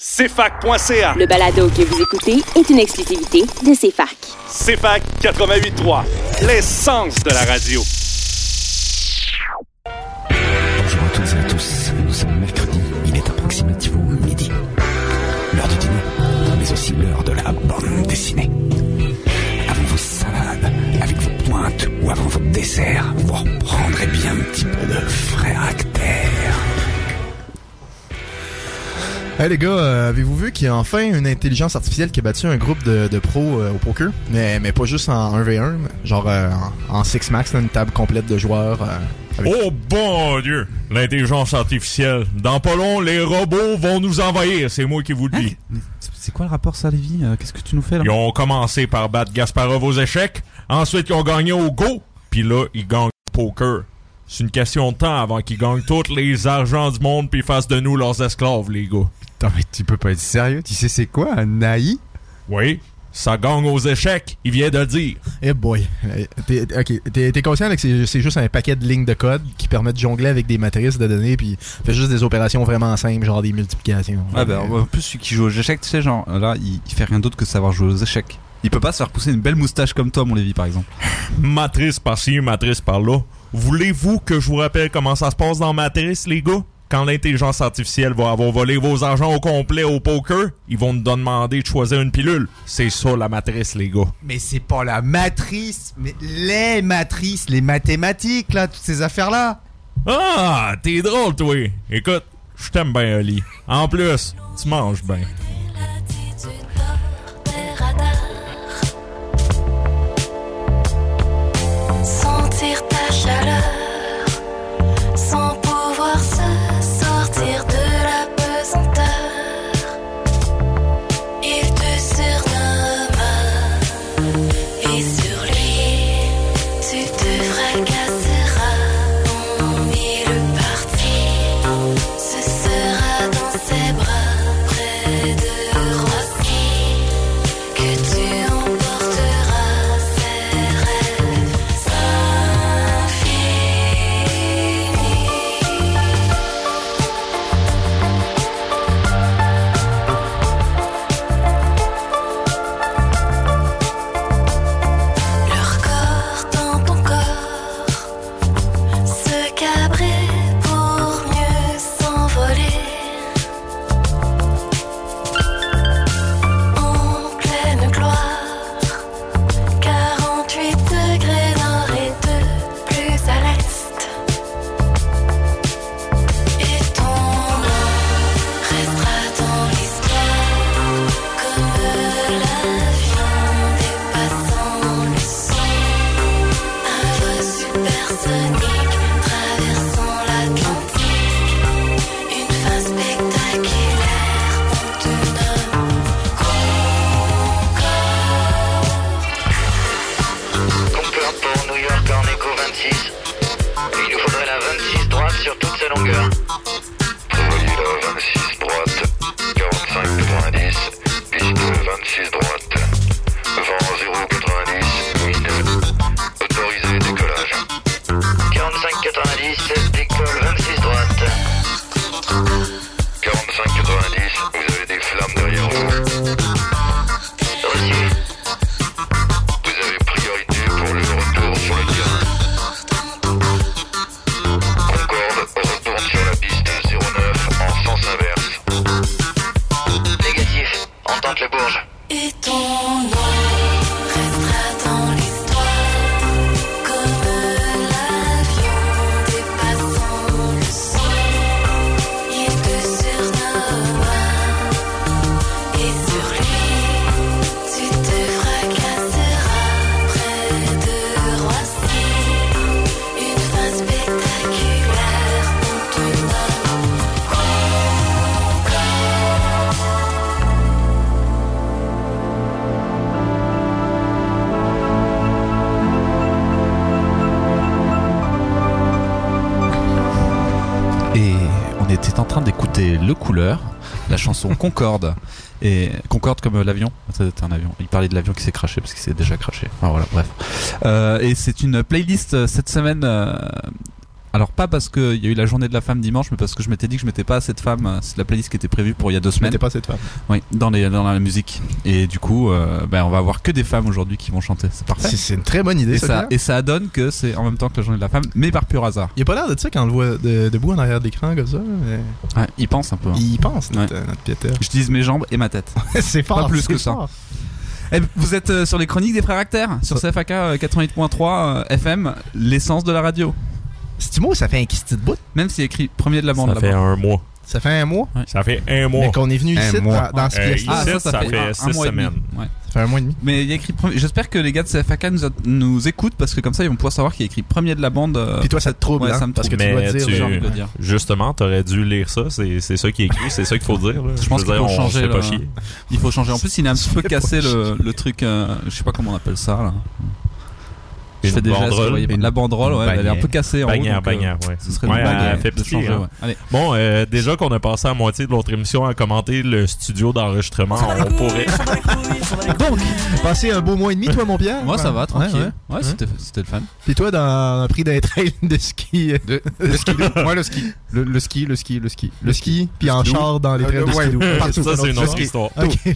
CFAC.ca. Le balado que vous écoutez est une exclusivité de CFAC. CFAC 88.3, l'essence de la radio. Bonjour à toutes et à tous, nous sommes mercredi, il est approximativement midi. L'heure du dîner, mais aussi l'heure de la bande dessinée. Avant vos salades, avec vos pointes ou avant votre dessert, vous reprendrez bien un petit peu de frais caractère. Hey les gars, avez-vous vu qu'il y a enfin une intelligence artificielle qui a battu un groupe de pros au poker? Mais pas juste en 1v1, genre en 6 max, une table complète de joueurs. Oh bon Dieu! L'intelligence artificielle. Dans pas long, les robots vont nous envahir, c'est moi qui vous le dis. C'est quoi le rapport ça, Lévi? Qu'est-ce que tu nous fais là? Ils ont commencé par battre Gasparov aux échecs, ensuite ils ont gagné au Go, puis là, ils gagnent au poker. C'est une question de temps avant qu'ils gagnent tous les argents du monde puis fassent de nous leurs esclaves, les gars. Attends, mais tu peux pas être sérieux? Tu sais c'est quoi, un AI? Oui, ça gagne aux échecs, il vient de le dire. Eh boy. T'es conscient là, que c'est juste un paquet de lignes de code qui permet de jongler avec des matrices de données puis fait juste des opérations vraiment simples, genre des multiplications. Ah ben, en plus, celui qui joue aux échecs, tu sais, genre, là, il fait rien d'autre que savoir jouer aux échecs. Il peut pas se faire pousser une belle moustache comme toi, mon Lévi, par exemple. Matrice par-ci, matrice par-là. Voulez-vous que je vous rappelle comment ça se passe dans Matrice, les gars? Quand l'intelligence artificielle va avoir volé vos argents au complet au poker, ils vont nous demander de choisir une pilule. C'est ça, la matrice, les gars. Mais c'est pas la matrice, mais les matrices, les mathématiques, là, toutes ces affaires-là. Ah, t'es drôle, toi. Écoute, je t'aime bien, Oli. En plus, tu manges bien. Sentir ta chaleur sans pouvoir se sortir de la pesanteur. Il te surnomme et sur lui tu te fracasseras en mille parties. Ce sera dans ses bras près de Roissy que tu emporteras ses rêves infinis. Leur corps dans ton corps se cabrer pour mieux s'envoler en pleine gloire. 48 degrés nord et de plus à l'est. Et ton nom restera dans l'histoire comme l'avion dépassant le son. Un vol supersonique traversant l'Atlantique. Une fin spectaculaire, on te nomme Concorde pour New York en écho 26. Il nous faudrait la 26 droite sur toute sa longueur. Prévoyez la 26 droite, 45-90, piste 26 droite, vent 0,90, wind, autorisé décollage. 45-90, décolle 26 droite. 45-90, vous avez des flammes derrière vous. Reçu. Vous avez priorité pour le retour sur le terrain. Concorde, retourne sur la piste 09 en sens inverse. Négatif, on tente le Bourges. et ton nom restera dans l'histoire comme l'avion dépassant le son. Il te surnomme et sur lui tu te fracasseras près de Roissy. Une fin spectaculaire, on te nomme Et on était en train d'écouter Le Couleur, la chanson Concorde. Et Concorde comme l'avion, c'était un avion. Il parlait de l'avion qui s'est crashé parce qu'il s'est déjà crashé. Enfin voilà, bref. Et c'est une playlist cette semaine Alors pas parce qu'il y a eu la journée de la femme dimanche, mais parce que je m'étais dit que je mettais pas assez de femmes. C'est la playlist qui était prévue pour il y a 2 semaines. T'es pas cette femme. Oui, dans la musique. Et du coup, on va avoir que des femmes aujourd'hui qui vont chanter. C'est parfait. C'est une très bonne idée, Et ça donne que c'est en même temps que la journée de la femme, mais par pur hasard. Il a pas l'air de ça quand on le voit debout en arrière de l'écran comme ça. Mais... Ouais, il pense un peu. Il pense, notre Pieter. J'utilise mes jambes et ma tête. C'est fort. Pas plus que ça. Fort. Et vous êtes sur les chroniques des frères Actères, sur CFAK 88.3 FM, l'essence de la radio. C'est-tu moi ou ça fait un kisti de bout? Même s'il y a écrit premier de la bande Ça fait un mois. Ça fait un mois? Ça fait un mois. Mais qu'on est venu ici dans ce pièce-là. Ici, ça fait 6 semaines. Ouais. Ça fait un mois et demi. Mais il y a écrit premier. J'espère que les gars de CFAK nous écoutent parce que comme ça ils vont pouvoir savoir qu'il y a écrit premier de la bande. Puis toi ça te trouble, ça me parce que trouble. tu dois dire, j'ai envie de le dire. Justement, t'aurais dû lire ça. C'est ça qui est écrit, c'est ça qu'il faut dire. Là. Je pense qu'il faut changer. Pas chier. Il faut changer. En plus, il est un petit peu cassé le truc. Je sais pas comment on appelle ça là. Je fais des gestes, la banderole, ouais, elle est un peu cassée en haut. Bannière, ouais. Ce serait une bague fait de changer, hein. ouais. Allez. Bon, déjà qu'on a passé à moitié de l'autre émission à commenter le studio d'enregistrement, on pourrait. Donc, passé un beau mois et demi, toi, mon Pierre? Moi, ça va, tranquille. Ouais, c'était le fun. Puis toi, dans un prix d'un trail de ski. Le ski. Moi, le ski. Le ski. Le ski, puis en char dans les trails de skidoo. Ça, c'est une autre histoire.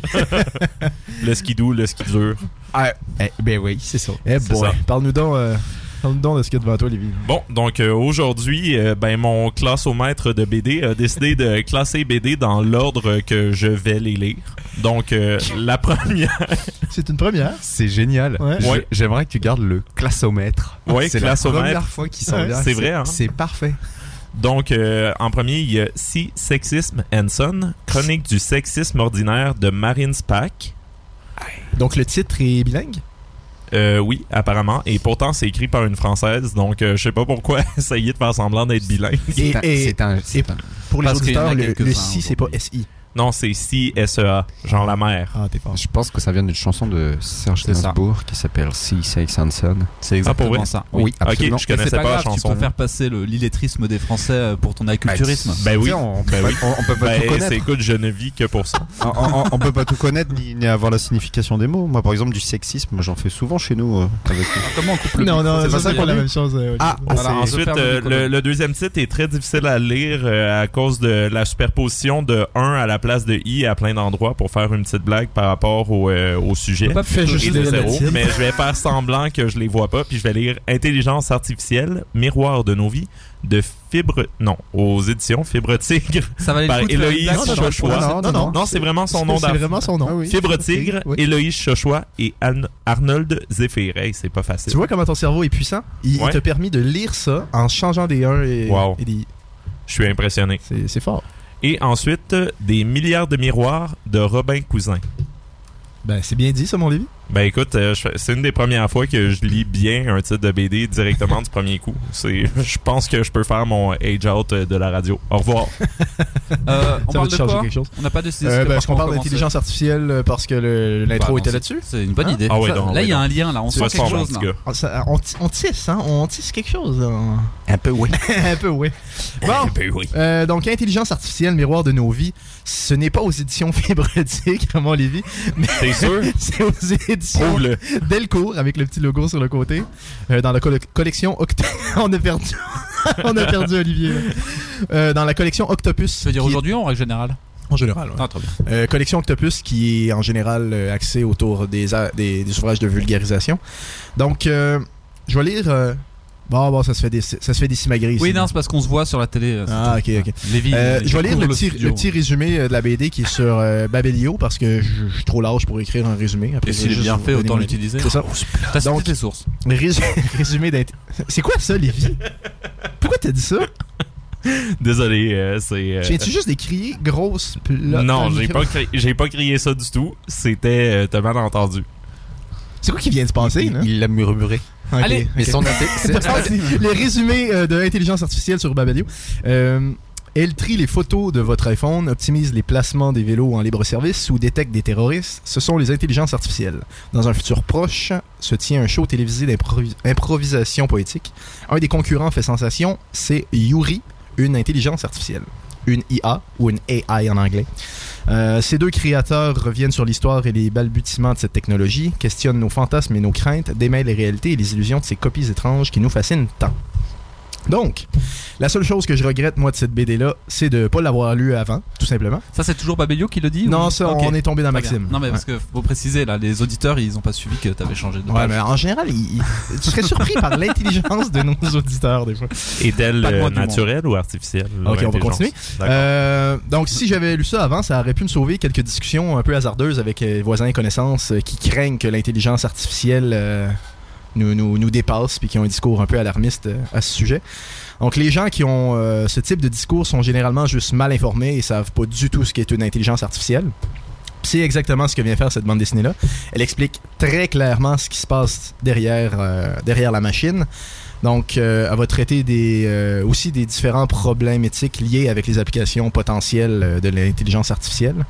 Le skidoo, le ski dur. Ben oui, c'est ça. Parle-nous donc de ce qu'il y a devant toi, Lévi. Bon, donc aujourd'hui, mon classomètre de BD a décidé de classer BD dans l'ordre que je vais les lire. Donc, la première... C'est une première. C'est génial. Ouais. J'aimerais que tu gardes le classomètre. Oui, c'est classomètre. la première fois qu'il s'en vient. C'est vrai, hein? C'est parfait. Donc, en premier, il y a Si Sexisme and Son, chronique du sexisme ordinaire de Marine Spack. Donc, le titre est bilingue? Oui, apparemment. Et pourtant, c'est écrit par une Française. Donc, je sais pas pourquoi essayer de faire semblant d'être bilingue. Et pour les auditeurs, le si, c'est pas SI. Non, c'est Si, S-E-A, genre la mer. Ah, t'es fort. Je pense que ça vient d'une chanson de Serge Gainsbourg qui s'appelle Si Sex and Son. C'est exactement ça. Oui, absolument. Ok, je connaissais pas la chanson. Tu peux faire passer l'illettrisme des Français pour ton acculturisme. Ben oui. On peut pas tout connaître. Écoute, je ne vis que pour ça. On peut pas tout connaître ni avoir la signification des mots. Moi, par exemple, du sexisme, j'en fais souvent chez nous. Avec Comment on coupe le Non, micro? c'est pas ça qu'on a la même chose. Ensuite, le deuxième titre est très difficile à lire à cause de la superposition de 1 à la place de I à plein d'endroits pour faire une petite blague par rapport au sujet. Pas fait juste de 0, mais je vais faire semblant que je les vois pas, puis je vais lire Intelligence artificielle, miroir de nos vies, de aux éditions Fibre Tigre. Ça va par Héloïse Chochois. Non, c'est vraiment son nom d'art. C'est vraiment son nom. Fibre Tigre, Héloïse Chochois et Arnold Zéphyr. Hey, c'est pas facile. Tu vois comment ton cerveau est puissant? Il t'a permis de lire ça en changeant des 1 et des I. Je suis impressionné. C'est fort. Et ensuite, Des milliards de miroirs de Robin Cousin. Ben, c'est bien dit, ça, mon Lévi. Ben, écoute, c'est une des premières fois que je lis bien un titre de BD directement du premier coup. Je pense que je peux faire mon age-out de la radio. Au revoir. On parle de quoi? Quelque chose. On n'a pas décidé. Est-ce qu'on parle d'intelligence artificielle parce que l'intro était là-dessus? C'est une bonne idée. Ah ouais, là, il y a un lien, là. On sent quelque chose, là. On tisse, hein? On tisse quelque chose, là. Un peu, oui. Un peu, oui. Bon. Donc, intelligence artificielle, miroir de nos vies. Ce n'est pas aux éditions Fibre Tigre, mon Lévi. T'es sûr? C'est aux éditions Delcourt, avec le petit logo sur le côté. Dans la collection On a perdu Olivier. Dans la collection Octopus. Tu veux dire aujourd'hui ou en règle générale? En général, ouais. Ah, très bien. Collection Octopus qui est en général axée autour des ouvrages de vulgarisation. Donc, je vais lire... Bon, ça se fait des simagrées ici. Oui, non, c'est parce qu'on se voit sur la télé. Ok. Lévi, je vais lire le petit résumé de la BD qui est sur Babelio parce que je suis trop large pour écrire un résumé. Après, et s'il est bien fait, autant l'utiliser. C'est ça. T'as cité tes sources. Résumé C'est quoi ça, Lévi? Pourquoi t'as dit ça? Désolé, c'est... Viens-tu juste d'écrire grosse plot? Non, j'ai pas crié ça du tout. C'était... t'as mal entendu. C'est quoi qui vient de se passer, là? Il l'a murmuré. Okay, allez, mais son les résumés de l'intelligence artificielle sur Babelio. Elle trie les photos de votre iPhone, optimise les placements des vélos en libre-service ou détecte des terroristes. Ce sont les intelligences artificielles. Dans un futur proche, se tient un show télévisé d'improvisation poétique. Un des concurrents fait sensation, c'est Yuri, une intelligence artificielle. Une IA ou une AI en anglais. Ces deux créateurs reviennent sur l'histoire et les balbutiements de cette technologie, questionnent nos fantasmes et nos craintes, démêlent les réalités et les illusions de ces copies étranges qui nous fascinent tant. Donc, la seule chose que je regrette, moi, de cette BD-là, c'est de ne pas l'avoir lu avant, tout simplement. Ça, c'est toujours Babelio qui le dit Non, ou... ça, Ok. on est tombé dans Très bien. Maxime. Non, mais parce que faut préciser, là, les auditeurs, ils ont pas suivi que t'avais changé de Ouais, page. mais en général, tu serais surpris par l'intelligence de nos auditeurs, des fois. Est-elle Pas de moi du naturelle ou artificielle? Ok, on va continuer. D'accord. Donc, si j'avais lu ça avant, ça aurait pu me sauver quelques discussions un peu hasardeuses avec voisins et connaissances qui craignent que l'intelligence artificielle nous dépasse puis qui ont un discours un peu alarmiste à ce sujet. Donc, les gens qui ont ce type de discours sont généralement juste mal informés et savent pas du tout ce qu'est une intelligence artificielle. Puis c'est exactement ce que vient faire cette bande dessinée-là. Elle explique très clairement ce qui se passe derrière la machine. Donc, elle va traiter aussi des différents problèmes éthiques liés avec les applications potentielles de l'intelligence artificielle.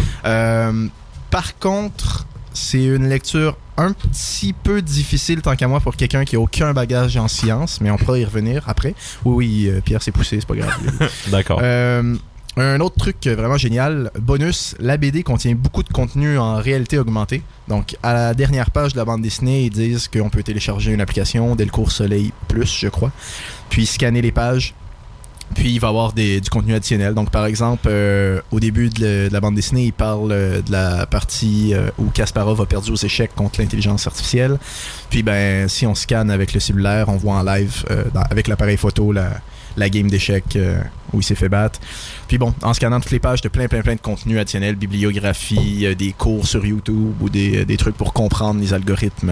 Par contre, c'est une lecture un petit peu difficile, tant qu'à moi, pour quelqu'un qui a aucun bagage en sciences, mais on pourra y revenir après. Oui, Pierre s'est poussé, c'est pas grave. D'accord. Un autre truc vraiment génial, bonus, la BD contient beaucoup de contenu en réalité augmentée. Donc, à la dernière page de la bande dessinée, ils disent qu'on peut télécharger une application Delcourt Soleil Plus, je crois, puis scanner les pages. Puis il va y avoir du contenu additionnel. Donc par exemple, au début de la bande dessinée, il parle de la partie où Kasparov a perdu aux échecs contre l'intelligence artificielle. Puis ben si on scanne avec le cellulaire, on voit en live avec l'appareil photo la game d'échecs où il s'est fait battre. Puis bon, en scannant toutes les pages de plein de contenu additionnel, bibliographie, des cours sur YouTube ou des trucs pour comprendre les algorithmes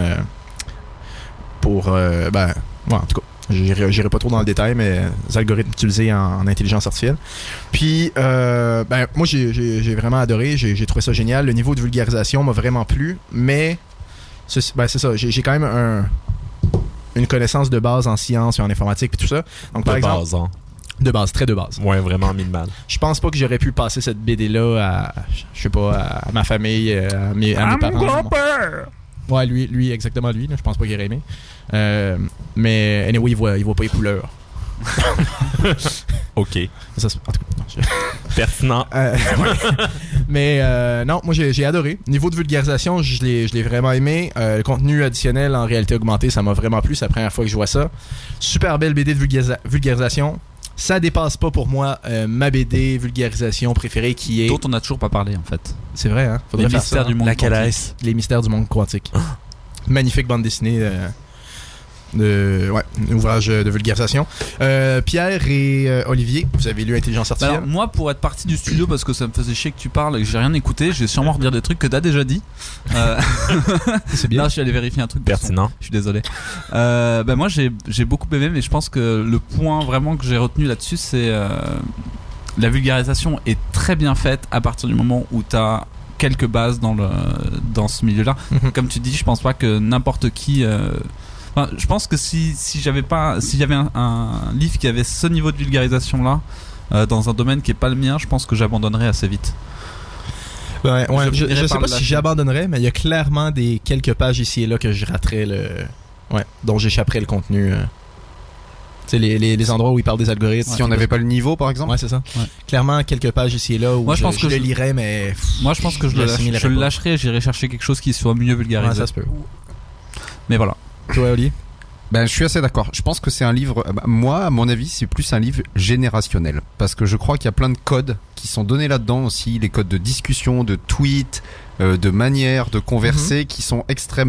ouais, en tout cas. J'irai pas trop dans le détail, mais les algorithmes utilisés en intelligence artificielle. Puis, moi, j'ai vraiment adoré. J'ai trouvé ça génial. Le niveau de vulgarisation m'a vraiment plu. Mais, c'est ça. J'ai quand même une connaissance de base en sciences et en informatique et tout ça. Donc, par exemple, base, hein. De base, très de base. Ouais, vraiment minimal. Je pense pas que j'aurais pu passer cette BD-là à ma famille, à mes parents. Ouais, lui, exactement lui. Là, je pense pas qu'il aurait aimé. Mais anyway, il voit pas les couleurs. Ok. Ça, en tout cas, pertinent. Ouais. Mais non, moi j'ai adoré. Niveau de vulgarisation, je l'ai vraiment aimé. Le contenu additionnel en réalité augmentée, ça m'a vraiment plu. C'est la première fois que je vois ça. Super belle BD de vulgarisation. Ça dépasse pas pour moi ma BD vulgarisation préférée qui est... Dont on a toujours pas parlé en fait. C'est vrai, hein? Les mystères du monde quantique. Les mystères du monde quantique. Magnifique bande dessinée un ouvrage de vulgarisation. Pierre et Olivier, vous avez lu Intelligence artificielle? Alors, moi, pour être parti du studio parce que ça me faisait chier que tu parles et que j'ai rien écouté, je vais sûrement redire des trucs que t'as déjà dit. C'est bien. Là, je suis allé vérifier un truc pertinent. Je suis désolé. Moi, j'ai beaucoup aimé, mais je pense que le point vraiment que j'ai retenu là-dessus, c'est la vulgarisation est très bien faite à partir du moment où t'as quelques bases dans ce milieu-là. Comme tu dis, je pense pas que n'importe qui. Enfin, je pense que si j'avais un livre qui avait ce niveau de vulgarisation là dans un domaine qui est pas le mien, je pense que j'abandonnerais assez vite. Ouais, je sais pas si j'abandonnerais, mais il y a clairement quelques pages ici et là que je raterais dont j'échapperais le contenu. Tu sais, les endroits où il parle des algorithmes. Si on n'avait pas le niveau, par exemple. Ouais, c'est ça. Ouais. Clairement, quelques pages ici et là où moi, je pense que je le lirais, mais. Moi, je pense que je le lâcherais et j'irais chercher quelque chose qui soit mieux vulgarisé. Ouais, ça se peut. Mais voilà. Toi, Oli? Ben, je suis assez d'accord. Je pense que c'est un livre, moi, à mon avis, c'est plus un livre générationnel. Parce que je crois qu'il y a plein de codes qui sont donnés là-dedans aussi. Les codes de discussion, de tweet, de manière de converser qui sont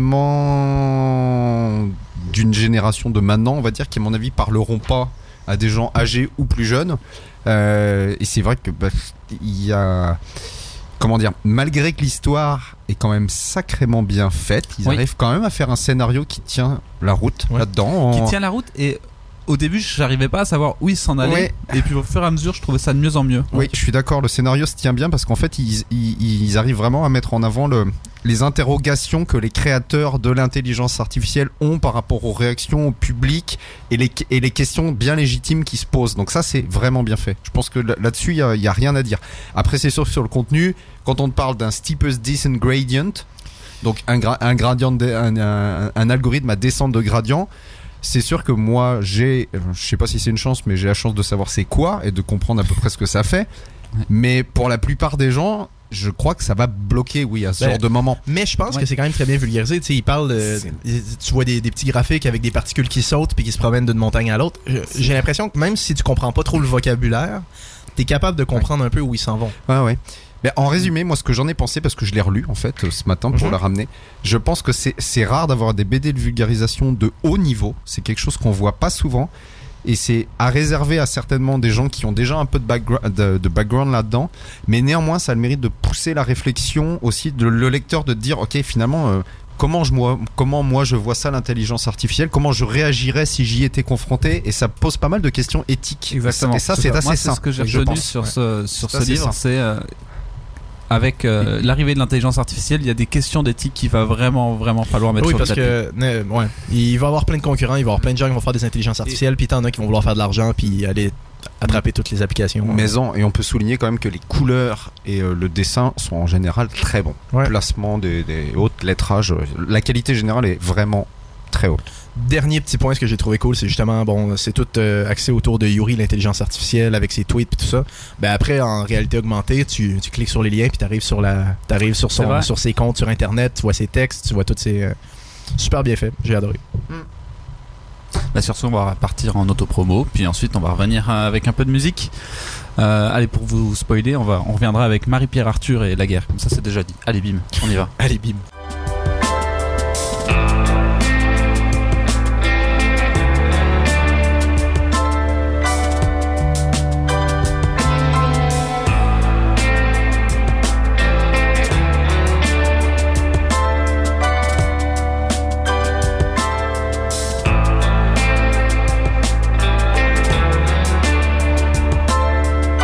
extrêmement d'une génération de maintenant, on va dire, qui, à mon avis, parleront pas à des gens âgés ou plus jeunes. Et c'est vrai que, il y a... Comment dire, malgré que l'histoire est quand même sacrément bien faite, ils arrivent quand même à faire un scénario qui tient la route là-dedans. Qui tient la route, et au début j'arrivais pas à savoir où ils s'en allaient, et puis au fur et à mesure je trouvais ça de mieux en mieux. Oui, je suis d'accord, le scénario se tient bien parce qu'en fait ils arrivent vraiment à mettre en avant les interrogations que les créateurs de l'intelligence artificielle ont par rapport aux réactions au public et les questions bien légitimes qui se posent. Donc ça, c'est vraiment bien fait. Je pense que là-dessus, il y a rien à dire. Après, c'est sûr sur le contenu, quand on parle d'un steepest descent gradient, donc un algorithme à descente de gradient, c'est sûr que moi, je sais pas si c'est une chance, mais j'ai la chance de savoir c'est quoi et de comprendre à peu près ce que ça fait. Mais pour la plupart des gens, je crois que ça va bloquer, à ce genre de moment. Mais je pense que c'est quand même très bien vulgarisé. Tu sais, il parle, tu vois des petits graphiques avec des particules qui sautent puis qui se promènent d'une montagne à l'autre. J'ai l'impression que même si tu comprends pas trop le vocabulaire, t'es capable de comprendre un peu où ils s'en vont. Ouais. Mais en résumé, moi, ce que j'en ai pensé, parce que je l'ai relu en fait ce matin pour le ramener, je pense que c'est rare d'avoir des BD de vulgarisation de haut niveau. C'est quelque chose qu'on voit pas souvent. Et c'est à réserver à certainement des gens qui ont déjà un peu de background là-dedans, mais néanmoins ça a le mérite de pousser la réflexion aussi de le lecteur, de dire ok, finalement comment moi je vois ça, l'intelligence artificielle, comment je réagirais si j'y étais confronté, et ça pose pas mal de questions éthiques. Exactement. Et ça c'est assez moi, simple. C'est ce que j'ai retenu sur ce livre, c'est avec l'arrivée de l'intelligence artificielle, il y a des questions d'éthique qu'il va vraiment falloir mettre sur le tapis. Parce que il va y avoir plein de concurrents, il va y avoir plein de gens qui vont faire des intelligences artificielles, puis t'en as qui vont vouloir faire de l'argent puis aller attraper toutes les applications. Et on peut souligner quand même que les couleurs et le dessin sont en général très bons. Placement des hautes lettrages, la qualité générale est vraiment très haute. Dernier petit point, ce que j'ai trouvé cool, c'est justement, c'est tout axé autour de Yuri, l'intelligence artificielle, avec ses tweets et tout ça. Ben après, en réalité augmentée, tu cliques sur les liens puis t'arrives sur ses comptes sur Internet, tu vois ses textes, tu vois toutes ces... super bien fait, j'ai adoré. Sur ce, on va partir en autopromo, puis ensuite on va revenir avec un peu de musique. Allez, pour vous spoiler, on reviendra avec Marie-Pierre Arthur et la guerre, comme ça c'est déjà dit. Allez, bim, on y va. Allez, bim.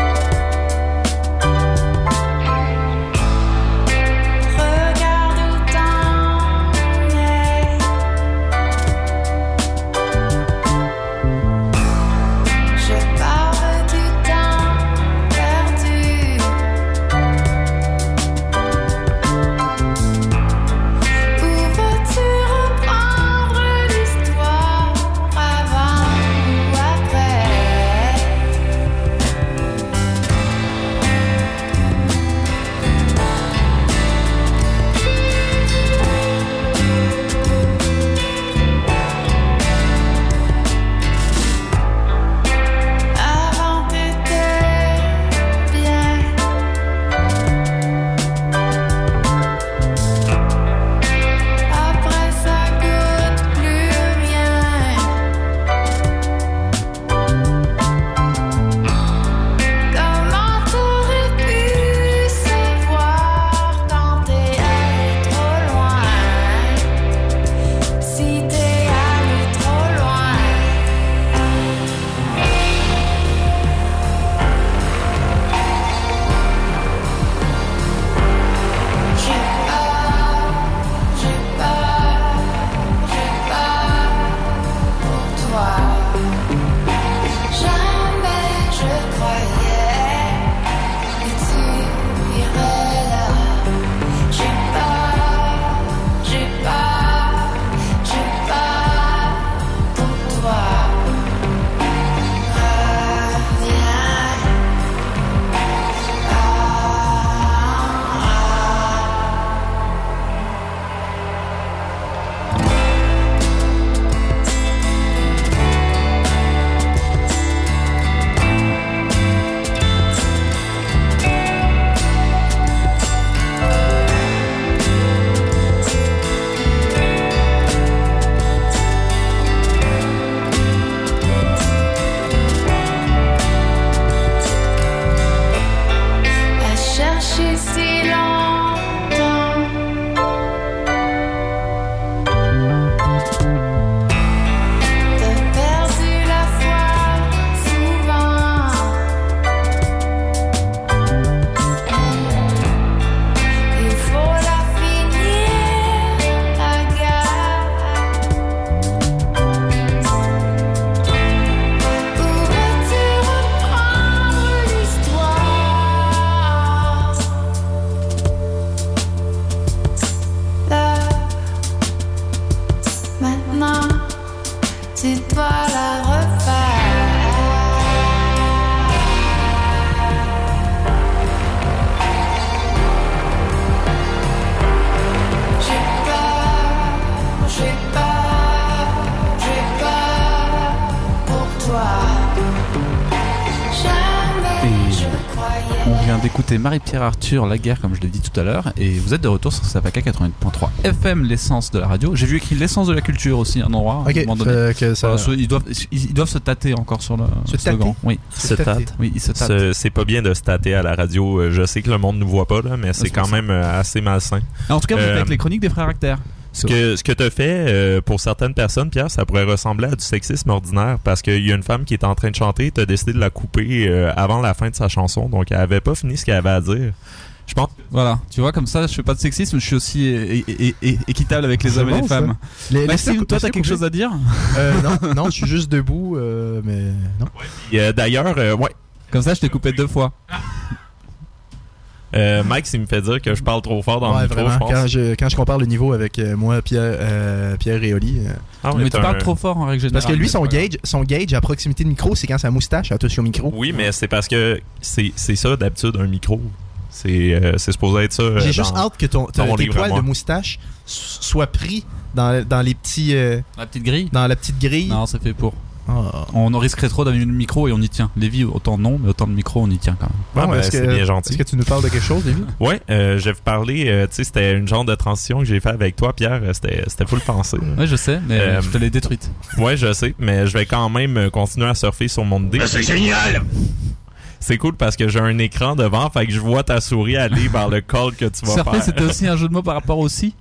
Regarde où d'écouter Marie-Pierre Arthur, La Guerre, comme je l'ai dit tout à l'heure, et vous êtes de retour sur Sapaka 88.3 FM, l'essence de la radio. J'ai vu écrit l'essence de la culture aussi, un endroit. Ok, à un moment donné. que ça... Voilà, ils doivent se tâter encore sur le slogan. Oui, Se tâte. oui, ils se tâtent. C'est pas bien de se tâter à la radio. Je sais que le monde ne nous voit pas, là, mais c'est quand même assez malsain. En tout cas, vous êtes avec les chroniques des frères Acter. Ce que tu as fait, pour certaines personnes, Pierre, ça pourrait ressembler à du sexisme ordinaire parce qu'il y a une femme qui est en train de chanter, tu as décidé de la couper avant la fin de sa chanson, donc elle avait pas fini ce qu'elle avait à dire. Je pense. Voilà, tu vois, comme ça, je fais pas de sexisme, je suis aussi équitable avec les hommes et les femmes. Maxime, toi, t'as quelque chose à dire? Non, je suis juste debout, mais non. D'ailleurs, ouais. Comme ça, je t'ai coupé 2 fois. Mike, il me fait dire que je parle trop fort dans le micro, vraiment, je pense. quand je compare le niveau avec moi, Pierre et Oli. Mais tu parles trop fort en règle générale. Parce que lui, son gauge à proximité de micro, c'est quand sa moustache touche au micro. Oui, mais c'est parce que c'est ça d'habitude un micro. C'est supposé être ça. J'ai juste hâte que tes poils de moustache soient pris dans les petits. La petite grille. Dans la petite grille. Non, c'est fait pour. On risquerait trop d'avoir le micro et on y tient. Lévi, autant non, mais autant de micro, on y tient quand même. C'est bien gentil. Est-ce que tu nous parles de quelque chose, Lévi? Oui, je vais vous parler. Tu sais, c'était une genre de transition que j'ai fait avec toi, Pierre. C'était full pensé. Oui, je sais, mais je te l'ai détruite. Oui, je sais, mais je vais quand même continuer à surfer sur mon idée. C'est génial! C'est cool parce que j'ai un écran devant, fait que je vois ta souris aller vers le call que tu vas surfer, faire. C'était aussi un jeu de mots par rapport au si?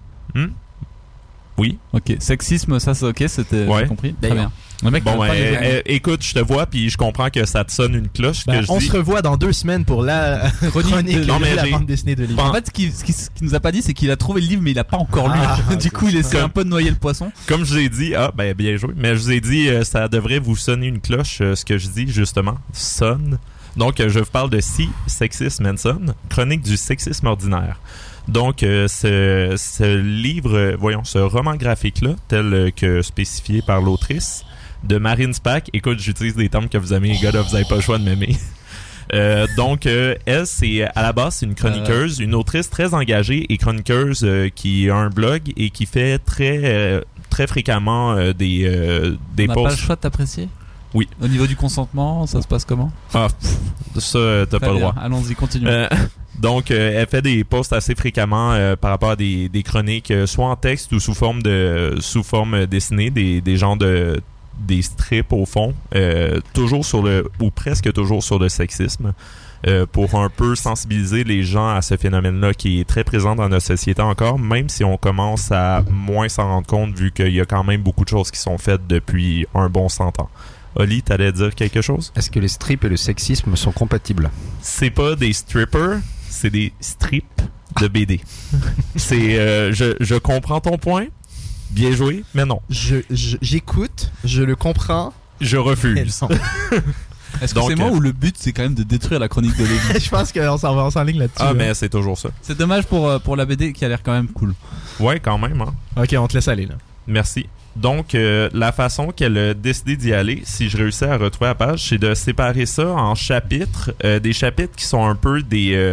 Oui. Ok, sexisme, ça c'est ok, c'était j'ai compris. Très bien. Le mec écoute, je te vois puis je comprends que ça te sonne une cloche. On se revoit dans 2 semaines pour la chronique de la bande dessinée de Lévi. En fait, ce qu'il nous a pas dit, c'est qu'il a trouvé le livre, mais il a pas encore lu. Du coup, il essaie un peu de noyer le poisson. Comme je vous ai dit, bien joué. Mais je vous ai dit, ça devrait vous sonner une cloche, ce que je dis justement, sonne. Donc, je vous parle de Si Sexisme and Son, chronique du sexisme ordinaire. Donc, ce livre, ce roman graphique-là, tel que spécifié par l'autrice, de Marine Spack. Écoute, j'utilise des termes que vous aimez, les gars, là, vous n'avez pas le choix de m'aimer. Donc, elle, c'est à la base, c'est une chroniqueuse, une autrice très engagée et chroniqueuse qui a un blog et qui fait très fréquemment des posts. On n'a pas le choix de t'apprécier? Oui. Au niveau du consentement, ça se passe comment? Ça, t'as pas le droit. Allons-y, continue. Donc, elle fait des posts assez fréquemment par rapport à des chroniques, soit en texte ou sous forme dessinée, des genres des strips au fond, toujours ou presque toujours sur le sexisme, pour un peu sensibiliser les gens à ce phénomène-là qui est très présent dans notre société encore, même si on commence à moins s'en rendre compte vu qu'il y a quand même beaucoup de choses qui sont faites depuis un bon 100 ans. Oli, t'allais dire quelque chose? Est-ce que les strips et le sexisme sont compatibles? C'est pas des strippers, c'est des strips de BD. C'est, je comprends ton point. Bien joué, mais non. J'écoute, je le comprends. Je refuse. Est-ce que c'est moi ou le but c'est quand même de détruire la chronique de Lévi? Je pense qu'on s'en ligne là-dessus. Mais c'est toujours ça. C'est dommage pour la BD qui a l'air quand même cool. Ouais, quand même. Hein. Ok, on te laisse aller là. Merci. Donc, la façon qu'elle a décidé d'y aller, si je réussis à retrouver la page, c'est de séparer ça en chapitres, des chapitres qui sont un peu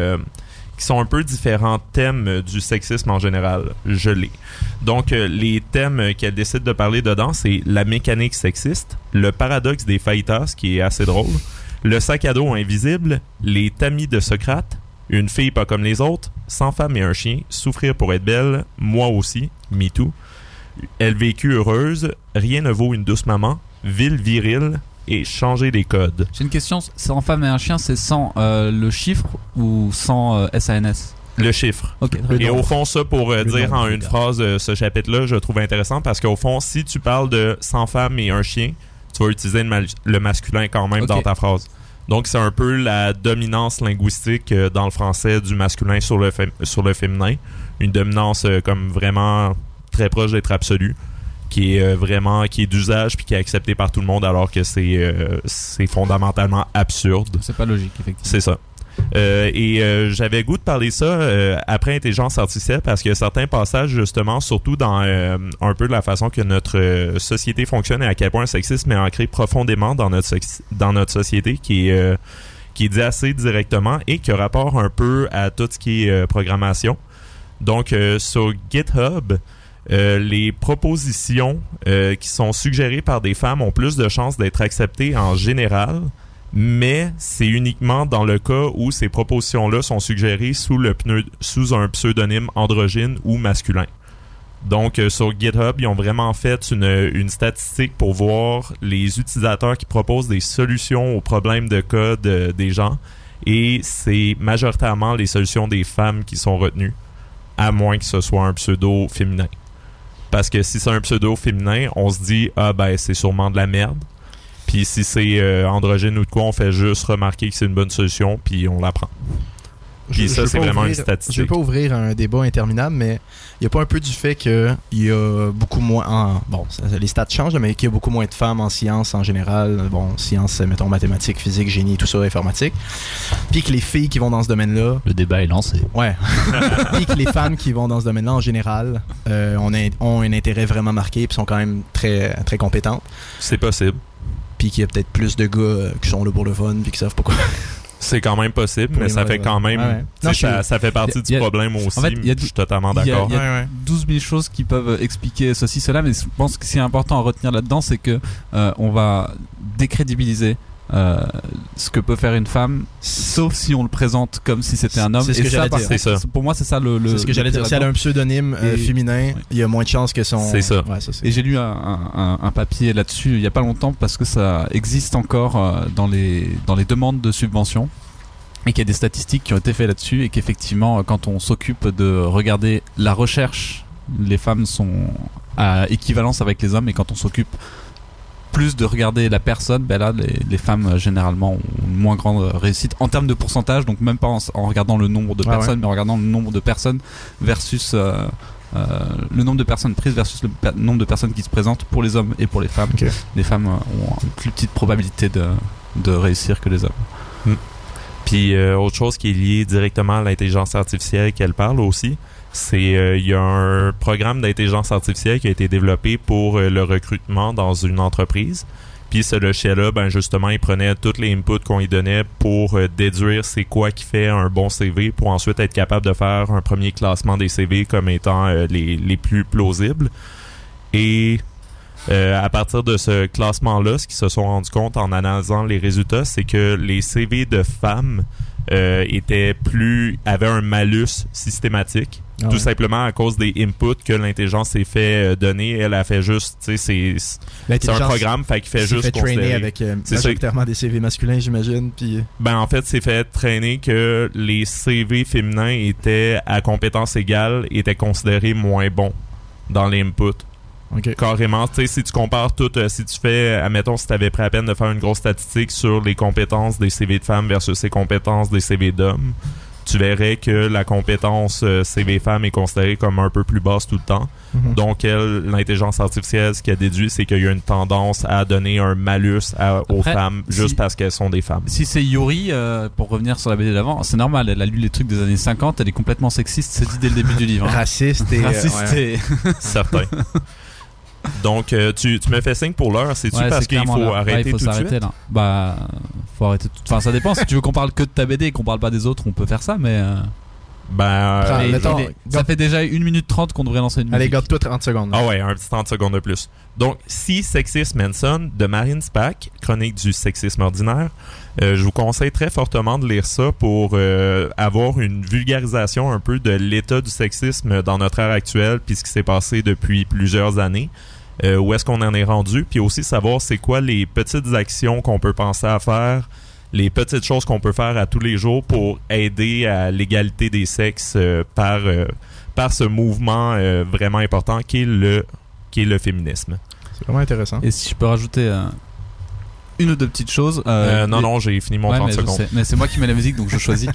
différents thèmes du sexisme en général. Je l'ai. Donc, les thèmes qu'elle décide de parler dedans, c'est la mécanique sexiste, le paradoxe des fajitas, qui est assez drôle, le sac à dos invisible, les tamis de Socrate, une fille pas comme les autres, 100 femmes et un chien, souffrir pour être belle, moi aussi, me too, elle vécut heureuse, rien ne vaut une douce maman, ville virile et changer les codes. J'ai une question, 100 femmes et un chien, c'est sans le chiffre ou sans SANS? Le chiffre. Okay, et au fond, ça pour dire en une phrase ce chapitre-là, je trouve intéressant parce qu'au fond, si tu parles de 100 femmes et un chien, tu vas utiliser le masculin quand même dans ta phrase. Donc, c'est un peu la dominance linguistique dans le français du masculin sur le féminin. Une dominance comme vraiment très proche d'être absolue, qui est d'usage puis qui est accepté par tout le monde alors que c'est fondamentalement absurde. C'est pas logique, effectivement. C'est ça. J'avais goût de parler ça après intelligence artificielle parce qu'il y a certains passages justement, surtout dans un peu de la façon que notre société fonctionne et à quel point le sexisme est ancré profondément dans notre société qui est dit assez directement et qui a rapport un peu à tout ce qui est programmation. Donc sur GitHub, les propositions qui sont suggérées par des femmes ont plus de chances d'être acceptées en général mais c'est uniquement dans le cas où ces propositions-là sont suggérées sous un pseudonyme androgyne ou masculin. Donc, sur GitHub, ils ont vraiment fait une statistique pour voir les utilisateurs qui proposent des solutions aux problèmes de code des gens, et c'est majoritairement les solutions des femmes qui sont retenues, à moins que ce soit un pseudo féminin. Parce que si c'est un pseudo féminin, on se dit « Ah ben, c'est sûrement de la merde ». Puis si c'est androgyne ou de quoi, on fait juste remarquer que c'est une bonne solution, puis on la prend. Puis ça, c'est vraiment une statistique. Je vais pas ouvrir un débat interminable, mais il y a pas un peu du fait qu'il y a beaucoup moins... les stats changent, mais qu'il y a beaucoup moins de femmes en sciences en général. Bon, sciences, mettons, mathématiques, physique, génie, tout ça, informatique. Puis que les filles qui vont dans ce domaine-là... Le débat est lancé. Ouais. Puis que les femmes qui vont dans ce domaine-là, en général, ont un intérêt vraiment marqué, puis sont quand même très, très compétentes. C'est possible. Puis qu'il y a peut-être plus de gars qui sont là pour le fun, puis qui savent pas quoi... C'est quand même possible, mais ça fait quand même... Ouais. Non, ça fait partie du problème aussi. En fait, je suis totalement d'accord. Il y a 12 000 choses qui peuvent expliquer ceci, cela, mais je pense que ce qui est important à retenir là-dedans, c'est que on va décrédibiliser ce que peut faire une femme, sauf si on le présente comme si c'était un homme. C'est ce que j'allais dire. C'est ça. Pour moi, c'est ça le c'est ce que j'allais dire. Si elle a un pseudonyme féminin, il y a moins de chances que son... C'est ça. Ouais, ça c'est... Et j'ai lu un papier là-dessus il y a pas longtemps, parce que ça existe encore dans les demandes de subventions, et qu'il y a des statistiques qui ont été faites là-dessus, et qu'effectivement, quand on s'occupe de regarder la recherche, les femmes sont à équivalence avec les hommes, et quand on s'occupe plus de regarder la personne, ben là les femmes généralement ont une moins grande réussite en termes de pourcentage, donc même pas en regardant le nombre de personnes, mais en regardant le nombre de personnes versus le nombre de personnes prises versus le nombre de personnes qui se présentent pour les hommes et pour les femmes. Okay. Les femmes ont une plus petite probabilité de réussir que les hommes. Puis autre chose qui est liée directement à l'intelligence artificielle qu'elle parle aussi, c'est il y a un programme d'intelligence artificielle qui a été développé pour le recrutement dans une entreprise. Puis ce logiciel-là, ben justement, il prenait tous les inputs qu'on lui donnait pour déduire c'est quoi qui fait un bon CV, pour ensuite être capable de faire un premier classement des CV comme étant les plus plausibles. Et à partir de ce classement-là, ce qu'ils se sont rendus compte en analysant les résultats, c'est que les CV de femmes avaient un malus systématique. Tout simplement à cause des inputs que l'intelligence s'est fait donner. Elle a fait juste, tu sais, c'est un programme, fait qu'il fait juste traîner avec majoritairement des CV masculins, j'imagine. Puis ben en fait, c'est fait traîner que les CV féminins étaient à compétences égales, étaient considérés moins bons dans l'input. Okay. Carrément, tu sais, si tu compares tout, si tu fais, admettons, si tu avais pris la peine de faire une grosse statistique sur les compétences des CV de femmes versus les compétences des CV d'hommes, tu verrais que la compétence CV femme est considérée comme un peu plus basse tout le temps. Mm-hmm. Donc, l'intelligence artificielle, ce qu'elle déduit, c'est qu'il y a une tendance à donner un malus aux femmes juste parce qu'elles sont des femmes. Si c'est Yuri, pour revenir sur la BD d'avant, c'est normal, elle a lu les trucs des années 50, elle est complètement sexiste, c'est dit dès le début du livre. Hein. Raciste et... Certain. Donc, tu me fais signe pour l'heure, c'est-tu parce qu'il faut arrêter tout de suite? Là. Bah, faut arrêter tout... Enfin, ça dépend. Si tu veux qu'on parle que de ta BD et qu'on parle pas des autres, on peut faire ça, mais... ça fait déjà 1 minute 30 qu'on devrait lancer une musique. Allez, garde-toi 30 secondes. Ah ouais, un petit 30 secondes de plus. Donc, Si Sexisme and Son de Marine Spack, chronique du sexisme ordinaire, je vous conseille très fortement de lire ça pour avoir une vulgarisation un peu de l'état du sexisme dans notre ère actuelle, puis ce qui s'est passé depuis plusieurs années. Où est-ce qu'on en est rendu, puis aussi savoir c'est quoi les petites actions qu'on peut penser à faire, les petites choses qu'on peut faire à tous les jours pour aider à l'égalité des sexes par ce mouvement vraiment important qui est le féminisme. C'est vraiment intéressant. Et si je peux rajouter une ou deux petites choses. Non, j'ai fini mon 30 secondes. Mais c'est moi qui mets la musique, donc je choisis.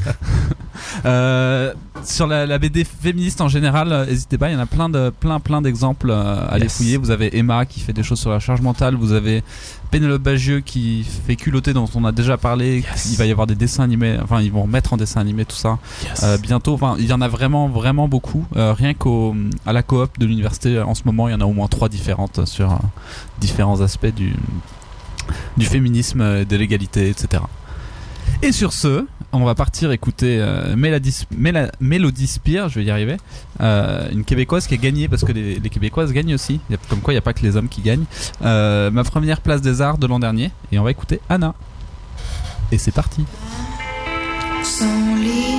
Sur la BD féministe en général, n'hésitez pas, il y en a plein d'exemples à les fouiller. Vous avez Emma qui fait des choses sur la charge mentale, vous avez Pénélope Bagieux qui fait Culotter, dont on a déjà parlé. Il va y avoir des dessins animés, enfin ils vont remettre en dessin animé tout ça bientôt. Enfin, il y en a vraiment beaucoup. Rien à la coop de l'université en ce moment, il y en a au moins 3 différentes sur différents aspects du féminisme, de l'égalité, etc. Et sur ce, on va partir écouter Mélodie Spear, je vais y arriver, une Québécoise qui a gagné, parce que les Québécoises gagnent aussi, comme quoi il n'y a pas que les hommes qui gagnent, ma première place des arts de l'an dernier, et on va écouter Anna. Et c'est parti. Son lit,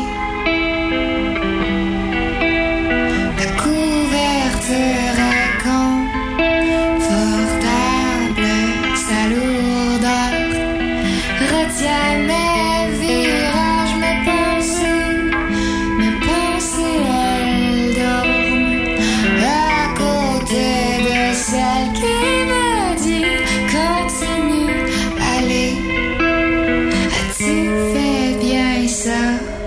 la couverture est confortable, sa lourdeur retient mes virages, mes pensées elles dorment à côté de celle qui me dit continue, allez, as-tu fait bien ça?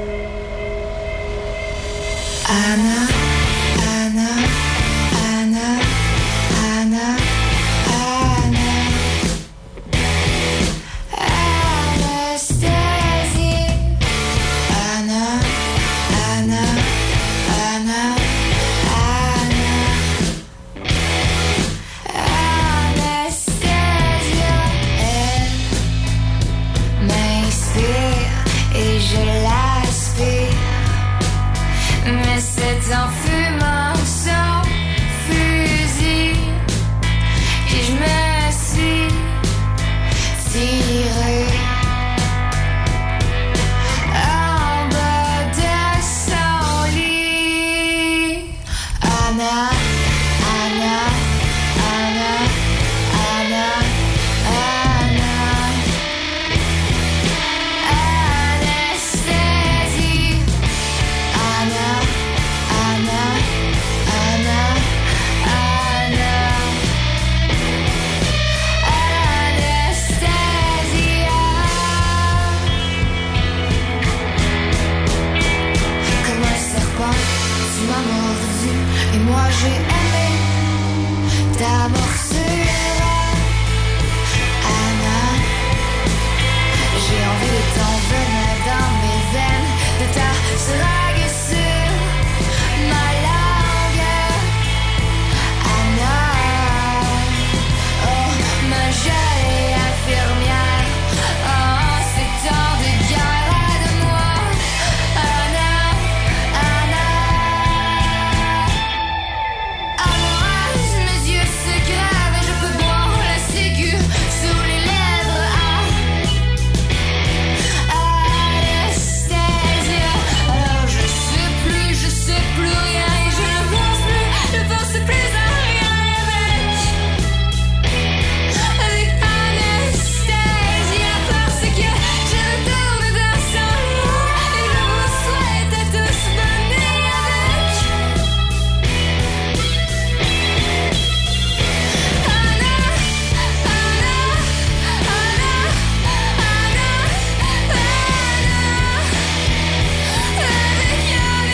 Anna, Anna, Anna, Anna, Anna, Anastasie, Anna, Anna, Anna, Anna, Anastasia, elle m'inspire et je l'aspire. Mais c'est en fumant son fusil que je me suis tiré en bas de son lit. Anna, Anna, Anna, Anna, Anna, Anastasie, Anna, Anna, Anna, Anna, Anastasia. Comme un serpent, tu m'as mordu et moi j'ai aimé ta morsure. Anna, j'ai envie de ton venin dans mes veines, de ta seringue sur ma langue. Anna, oh ma jolie infirmière, oh ces temps de guerre, aide-moi. Anna, Anna, amoureuse, mes yeux se gravent et je peux boire la sécu sous les lèvres. Anastasia, alors je sais plus rien et je ne pense plus à rien avec Anastasia, parce que je retourne dans son lit et je vous souhaite à tous bonne nuit avec Anna, Anna, Anna, Anna, avec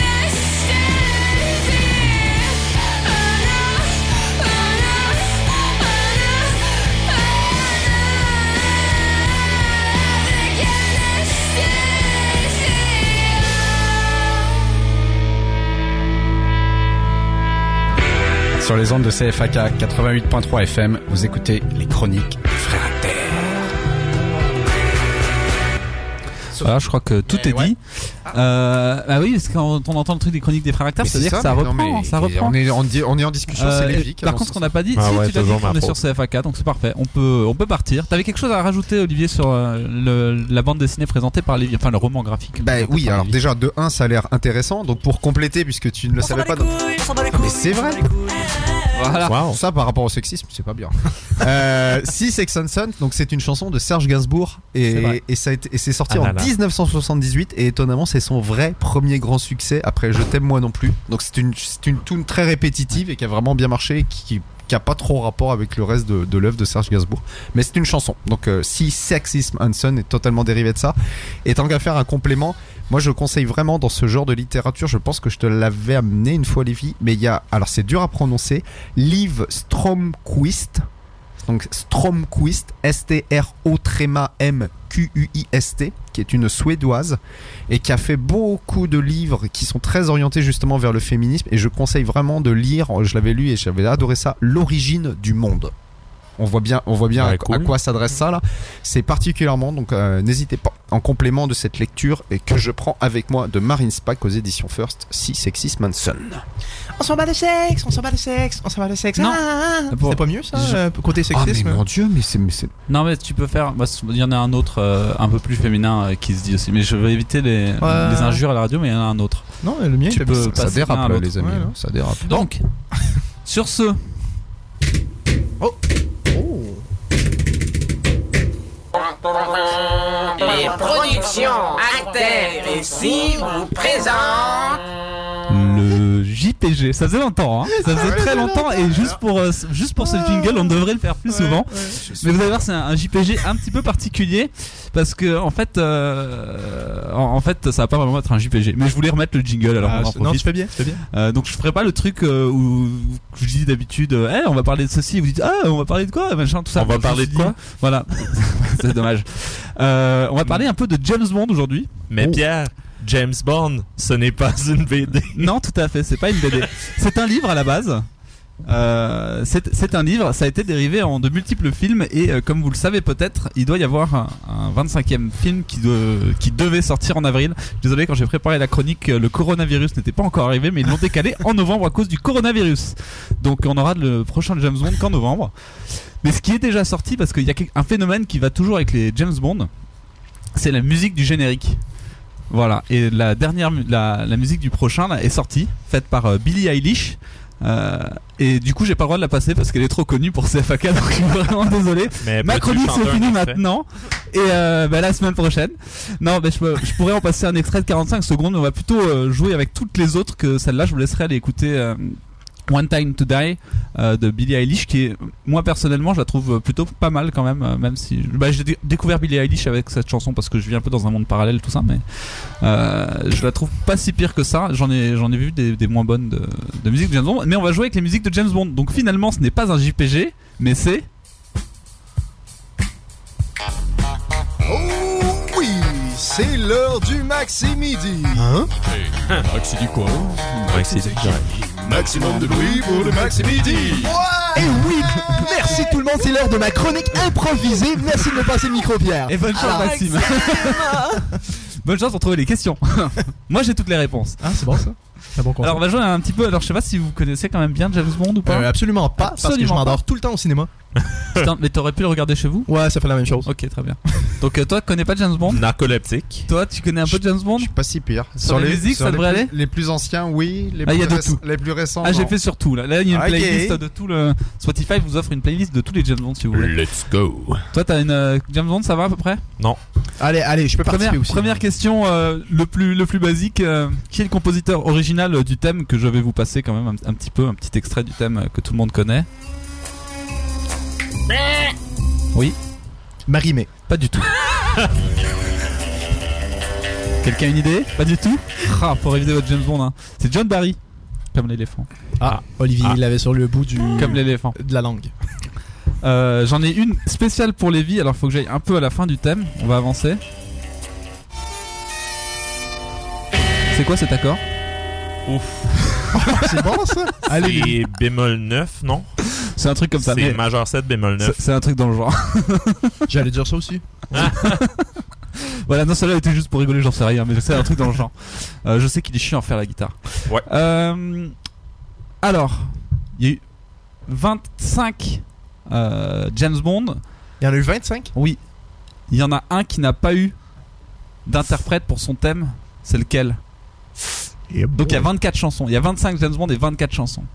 Sur les ondes de CFAK 88.3 FM, vous écoutez les chroniques des Frères Inter. Voilà, je crois que tout est dit. Bah oui, parce que quand on entend le truc des chroniques des frères Acteurs, ça veut dire que ça reprend, ça reprend. On est en discussion, c'est Lévi. Par contre, ce qu'on n'a pas dit, si tu l'as dit qu'on est sur CFAK, donc c'est parfait. On peut partir. T'avais quelque chose à rajouter, Olivier, sur la bande dessinée présentée par Lévi, enfin le roman graphique. Bah oui, alors déjà de 1, ça a l'air intéressant. Donc pour compléter, puisque tu ne le savais pas. Mais c'est vrai. Voilà. Wow. Ça par rapport au sexisme, c'est pas bien. Si Sex and Son, donc c'est une chanson de Serge Gainsbourg et c'est sorti en 1978 et étonnamment c'est son vrai premier grand succès après Je t'aime moi non plus. Donc c'est une tune très répétitive et qui a vraiment bien marché et qui a pas trop rapport avec le reste de l'œuvre de Serge Gainsbourg. Mais c'est une chanson. Donc si Sexism and Son est totalement dérivé de ça, et tant qu'à faire un complément, moi je conseille vraiment dans ce genre de littérature, je pense que je te l'avais amené une fois Lévi, mais il y a, alors c'est dur à prononcer, Liv Stromquist. Donc Stromquist, S-T-R-O-M-Q-U-I-S-T, qui est une Suédoise et qui a fait beaucoup de livres qui sont très orientés justement vers le féminisme, et je conseille vraiment de lire, je l'avais lu et j'avais adoré ça, L'origine du monde. On voit bien ouais, à quoi s'adresse ça là. C'est particulièrement, donc n'hésitez pas, en complément de cette lecture et que je prends avec moi de Marine Spack aux éditions First, Si Sexism and Son. On s'en bat de sexe, on s'en bat de sexe, on s'en bat de sexe. Non. Pour- C'est pas mieux ça, Je- côté Ah mais sexisme. mon Dieu, mais c'est Non, mais tu peux faire. Bah, il y en a un autre un peu plus féminin qui se dit aussi. Mais je vais éviter les injures à la radio, mais il y en a un autre. Non, le mien, Tu il peux fait- ça passer l'un à dérape là, l'autre. les amis, Ouais, hein, non. ça dérape. Donc, sur ce, Oh. Les productions Acteur ici vous présentent le JPG, ça faisait longtemps, hein. Ça faisait très longtemps, et juste pour ce jingle, on devrait le faire plus souvent. Mais vous allez voir, c'est un JPG un petit peu particulier parce que en fait, ça va pas vraiment être un JPG. Mais je voulais remettre le jingle, alors on en Non, profite. tu fais bien, tu fais bien. Donc je ferai pas le truc où je dis d'habitude, on va parler de ceci, et vous dites on va parler de quoi, machin, tout ça. On va Je me parler suis de quoi dit, Voilà, c'est dommage. On va parler un peu de James Bond aujourd'hui. Mais Pierre, James Bond, ce n'est pas une BD. Non, tout à fait, c'est pas une BD. C'est un livre à la base. C'est un livre, ça a été dérivé en de multiples films et comme vous le savez peut-être, il doit y avoir un 25e film qui devait sortir en avril. Désolé, quand j'ai préparé la chronique, le coronavirus n'était pas encore arrivé, mais ils l'ont décalé en novembre à cause du coronavirus. Donc on aura le prochain James Bond qu'en novembre. Mais ce qui est déjà sorti, parce qu'il y a un phénomène qui va toujours avec les James Bond, c'est la musique du générique. Voilà, et la musique du prochain là, est sortie, faite par Billie Eilish. Et du coup j'ai pas le droit de la passer parce qu'elle est trop connue pour CFAK, donc je suis vraiment désolé. Mais Ma peux-tu chronique chanter c'est un fini extrait? maintenant. Et la semaine prochaine. Non, mais je pourrais en passer un extrait de 45 secondes, mais on va plutôt jouer avec toutes les autres, que celle-là je vous laisserai aller écouter One Time to Die de Billie Eilish, qui est, moi personnellement je la trouve plutôt pas mal quand même si j'ai découvert Billie Eilish avec cette chanson parce que je vis un peu dans un monde parallèle, tout ça, mais je la trouve pas si pire que ça. J'en ai vu des moins bonnes de musique de James Bond, mais on va jouer avec les musiques de James Bond, donc finalement ce n'est pas un JPG, mais c'est Oui, c'est l'heure du Maxi Midi. Hein? Maxi dit quoi? Maxi dit Maximum de bruit pour le Maxi Midi. Et oui, merci tout le monde, c'est l'heure de ma chronique improvisée. Merci de me passer le micro, Pierre. Et bonne chance Maxime. Bonne chance pour trouver les questions. Moi j'ai toutes les réponses. Ah, c'est bon ça. C'est bon conseil. Alors on va jouer un petit peu. Alors je sais pas si vous connaissez quand même bien James Bond ou pas. Absolument pas, parce que je Absolument m'endors tout le temps au cinéma. Putain, mais t'aurais pu le regarder chez vous. Ouais, ça fait la même chose. Ok, très bien. Donc toi tu connais pas James Bond. Narcoleptique. Toi tu connais un peu James Bond. Je suis pas si pire. Sur les musiques, ça devrait aller. Les plus anciens, oui. Les Ah, il y a de plus tout. Les plus récents. Ah, j'ai non. fait sur tout là. Là il y a une Ok. playlist de tout le Spotify vous offre une playlist de tous les James Bond si vous voulez. Let's go. Toi t'as une James Bond, ça va à peu près. Allez, je peux participer aussi. Première question, le plus basique. Qui est le compositeur original du thème que je vais vous passer quand même un petit extrait du thème que tout le monde connaît. Oui. Marie-Mé. Pas du tout. Quelqu'un a une idée? Pas du tout. Pour réviser votre James Bond, hein. C'est John Barry. Comme l'éléphant. Ah, Olivier, il l'avait sur le bout Comme l'éléphant. de la langue. J'en ai une spéciale pour Lévi, alors faut que j'aille un peu à la fin du thème. On va avancer. C'est quoi cet accord? Ouf. C'est bon ça? Allez, C'est bémol 9, non? C'est un truc comme ça. C'est mais majeur 7, bémol 9. c'est un truc dans le genre. j'allais dire ça aussi. Voilà, non, celle-là était juste pour rigoler, j'en sais rien, mais c'est un truc dans le genre. Je sais qu'il est chiant à faire la guitare. Ouais. Alors, il y a eu 25 James Bond. Il y en a eu 25? Oui. Il y en a un qui n'a pas eu d'interprète pour son thème. C'est lequel? Donc il y a 24 chansons. Il y a 25 James Bond et 24 chansons.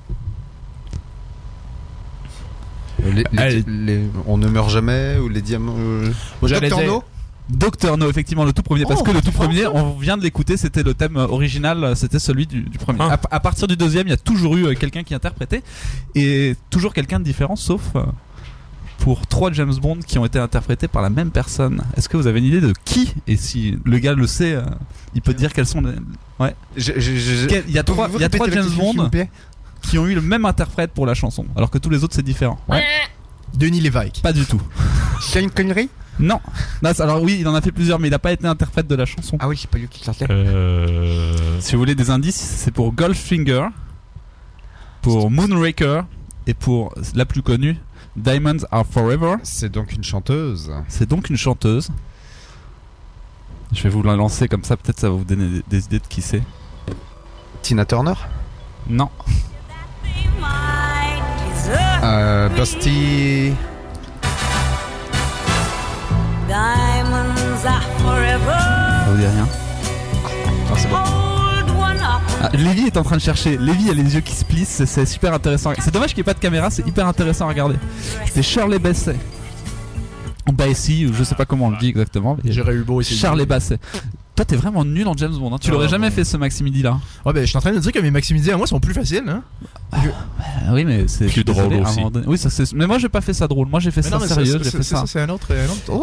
On ne meurt jamais ou les diamants. J'allais Dr. dire- No. Dr. No, effectivement, le tout premier. Parce Oh, que le tout c'est bon, premier, ça. on vient de l'écouter, c'était le thème original, c'était celui du premier. Ah. À partir du deuxième, il y a toujours eu quelqu'un qui interprétait. Et toujours quelqu'un de différent, sauf pour 3 James Bond qui ont été interprétés par la même personne. Est-ce que vous avez une idée de qui? Et si le gars le sait, il peut dire quels sont les. Ouais. Il y a 3 James Bond qui ont eu le même interprète pour la chanson, alors que tous les autres c'est différent. Ouais. Denis Lévesque. Pas du tout. Shane Connery. Non. Alors oui, il en a fait plusieurs, mais il n'a pas été interprète de la chanson. Ah oui, c'est pas lui qui chantait. Si vous voulez des indices, c'est pour Goldfinger, pour Moonraker et pour la plus connue, Diamonds Are Forever. C'est donc une chanteuse. C'est donc une chanteuse. Je vais vous la lancer comme ça, peut-être ça va vous donner des idées de qui c'est. Tina Turner. Non. Dusty. Diamonds are forever. Ça vous dit rien? Non, c'est bon. Hold one up. Ah, Lévi est en train de chercher. Lévi a les yeux qui se plissent, c'est super intéressant. C'est dommage qu'il n'y ait pas de caméra, c'est hyper intéressant à regarder. C'est Shirley Bassey. Ou Bassey, ou je sais pas comment on le dit exactement. Mais J'aurais eu beau essayer. Shirley Bassey. Toi, t'es vraiment nul en James Bond. Hein. Tu Non, l'aurais jamais bon. fait ce Maximidi là. Ouais, ben je suis en train de dire que mes Maximidi à moi sont plus faciles, hein. Oui, mais c'est Plus drôle désolé, à un aussi. moment donné- Oui, ça c'est. Mais moi, j'ai pas fait ça drôle. Moi, j'ai fait Mais ça non, mais sérieux. J'ai fait ça. c'est un autre.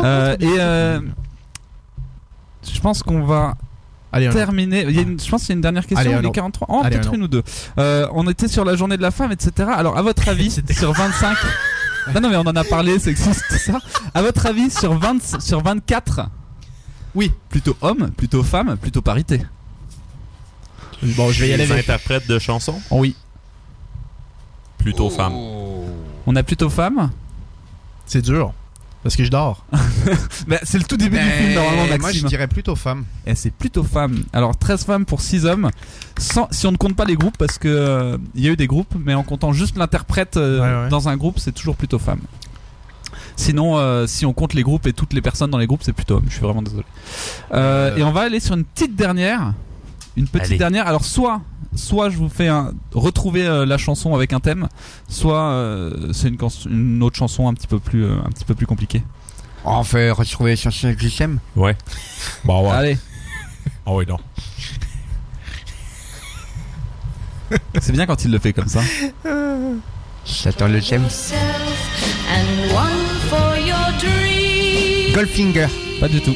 Je pense qu'on va Allez, un autre. terminer. Je pense qu'il y a une dernière question. Allez, un Il est autre. 43. Oh, Allez, peut-être un une ou deux. On était sur la journée de la femme, etc. Alors, à votre avis, sur 25. Non, mais on en a parlé, c'est existe ça. À votre avis, sur 24. Oui. Plutôt homme, plutôt femme, plutôt parité. Bon, je vais y aller Les avec. interprètes de chansons, Oui. plutôt femmes. On a plutôt femme. C'est dur. Parce que je dors. Bah, c'est le tout début du film, normalement, Maxime. Moi, je dirais plutôt femme. Et c'est plutôt femme. Alors 13 femmes pour 6 hommes. Si on ne compte pas les groupes, parce que il y a eu des groupes, mais en comptant juste l'interprète Ouais. dans un groupe, c'est toujours plutôt femme. Sinon, si on compte les groupes et toutes les personnes dans les groupes, c'est plutôt homme. Je suis vraiment désolé. Et on va aller sur une petite dernière. Une petite Allez. dernière. Alors soit je vous fais retrouver la chanson avec un thème, soit c'est une autre chanson un petit peu plus compliquée. On fait retrouver les chansons que j'aime. Ouais. Bon, ouais. Allez, Ah oui, non. c'est bien quand il le fait comme ça. J'attends le thème. And one for your dream. Goldfinger. Pas du tout.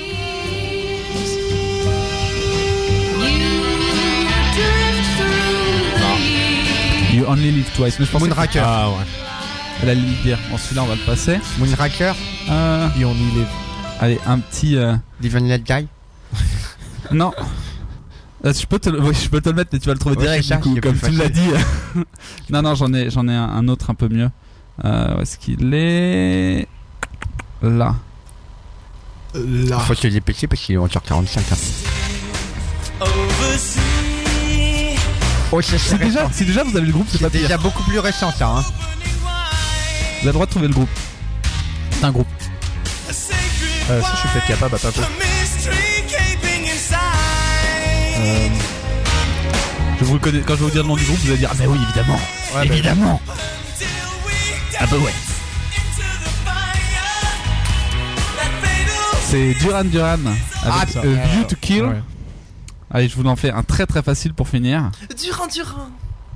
You drift through the years. You Only Live Twice. Mais je pense Moonraker. Ah ouais. Elle a le dire. Bon, celui-là, on va le passer. Moonraker. Et on y live. Allez, un petit. Live and Let Die. Non. Je peux te le mettre, mais tu vas le trouver Ouais, direct c'est ça, du coup, il est comme plus tu me l'as dit. Non, j'en ai un autre un peu mieux. Où est-ce qu'il est? Là. Faut se dépêcher parce qu'il est 11h45. Hein. Oh, c'est Si déjà vous avez le groupe, c'est pas pire. déjà beaucoup plus récent ça. Hein. Vous avez le droit de trouver le groupe. C'est un groupe. Ça, je suis peut-être capable. Attends un peu. Je vous le connais. Quand je vais vous dire le nom du groupe, vous allez dire ah mais oui évidemment. Ouais, ben, Évidemment. Ah bah ouais. C'est Duran Duran avec ça. View to Kill. Ouais. Allez, je vous en fais un très très facile pour finir. Durand.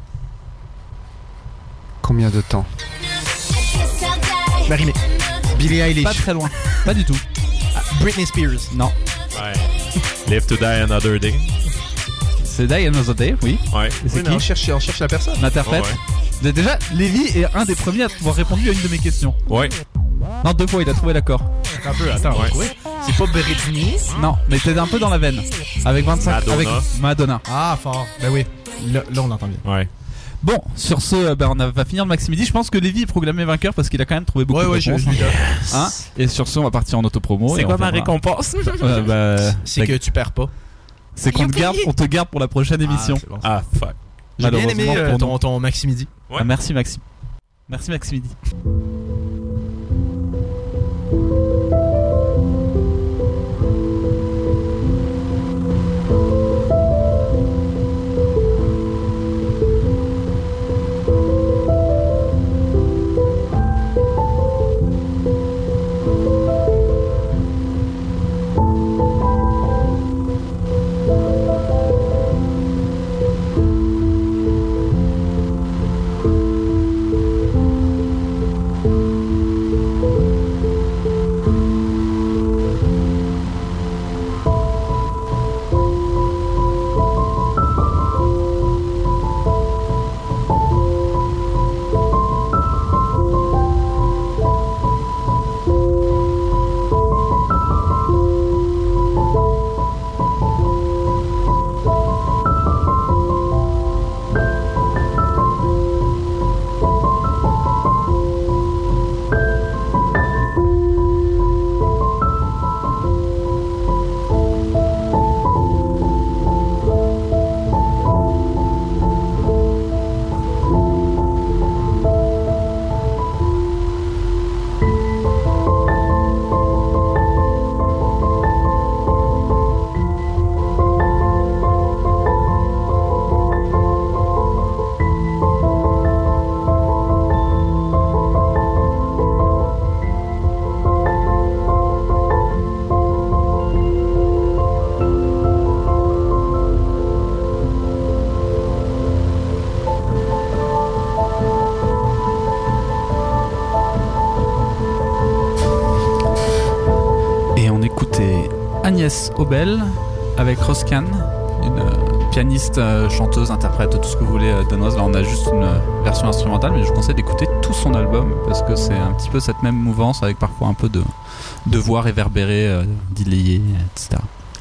Combien de temps? Marimé. Billie Eilish. Pas très loin. Pas du tout. Britney Spears. Non. Ouais. Live to Die Another Day. C'est Die Another Day, oui. Ouais. Et c'est Oui, mais qui on cherche la personne. L'interprète. Ouais. Déjà, Lévi est un des premiers à avoir répondu à une de mes questions. Ouais. Non, 2 fois, il a trouvé l'accord. Attends, on va trouver. C'est pas Britney. Non, mais t'es un peu dans la veine. Avec 25. Madonna. Avec Madonna. Ah, fort. Ben oui. Là, on entend bien. Ouais. Bon, sur ce, on va finir le Maximidi. Je pense que Lévi est proclamé vainqueur parce qu'il a quand même trouvé beaucoup de je réponses. lui donne. Hein. Et sur ce, on va partir en autopromo. C'est et quoi on ma verra. récompense? C'est que tu perds pas. C'est qu'on te garde pour la prochaine émission. C'est bon. Ah, fuck. J'ai bien aimé Malheureusement pour nous. ton Maximidi. Ouais. Ah, merci Maxime. Merci Maximidi. Agnès Obel avec Roscan, une pianiste, chanteuse, interprète, tout ce que vous voulez danoise. Là on a juste une version instrumentale, mais je vous conseille d'écouter tout son album parce que c'est un petit peu cette même mouvance avec parfois un peu de voix réverbérée, delayée, etc.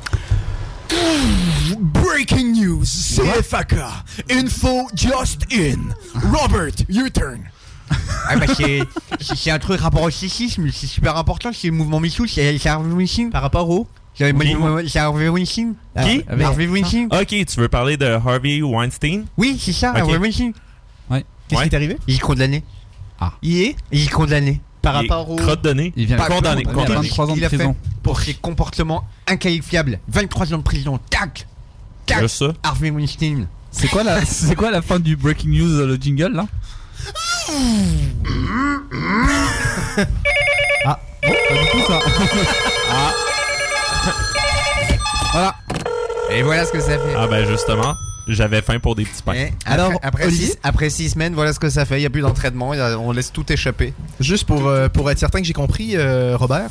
Breaking news, CFAK, info just in. Robert, your turn. Ah bah c'est un truc rapport au sexisme, c'est super important, c'est le mouvement MeToo, c'est Harvey Weinstein. Par rapport au... C'est Harvey Weinstein. Qui? Harvey Weinstein. Ok, tu veux parler de Harvey Weinstein? Oui, c'est ça, Ok. Harvey Weinstein. Qu'est-ce qui est arrivé? Il est condamné. Il est Il est condamné. par rapport au... Crotte de nez. Il vient Condamné. il a 23 ans de Il a fait prison. pour ses comportements inqualifiables. 23 ans de prison. Tac. Tac. Juste ça. Harvey Weinstein. C'est quoi la fin du breaking news, le jingle là? Ah, bon, pas du tout ça. Voilà. Et voilà ce que ça fait. Ah ben justement, j'avais faim pour des petits pains. Et Alors, Olivier, après 6 semaines, voilà ce que ça fait. Il n'y a plus d'entraînement, on laisse tout échapper. juste pour être certain que j'ai compris, Robert,